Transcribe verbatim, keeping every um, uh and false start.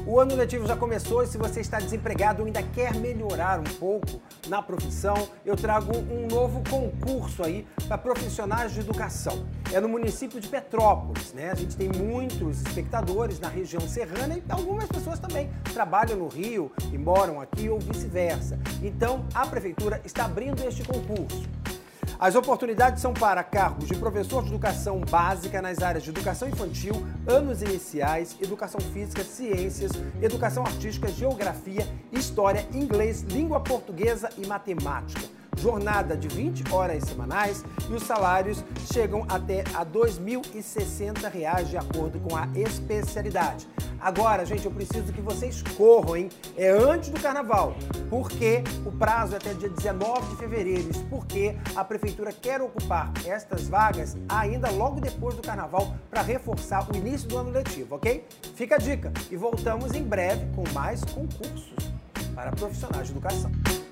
O ano letivo já começou e se você está desempregado ou ainda quer melhorar um pouco na profissão, eu trago um novo concurso aí para profissionais de educação. É no município de Petrópolis, né? A gente tem muitos espectadores na região serrana e algumas pessoas também trabalham no Rio e moram aqui ou vice-versa. Então, a prefeitura está abrindo este concurso. As oportunidades são para cargos de professor de educação básica nas áreas de educação infantil, anos iniciais, educação física, ciências, educação artística, geografia, história, inglês, língua portuguesa e matemática. Jornada de vinte horas semanais e os salários chegam até a dois mil e sessenta reais de acordo com a especialidade. Agora, gente, eu preciso que vocês corram, hein? É antes do carnaval, porque o prazo é até dia dezenove de fevereiro, isso porque a prefeitura quer ocupar estas vagas ainda logo depois do carnaval para reforçar o início do ano letivo, ok? Fica a dica e voltamos em breve com mais concursos para profissionais de educação.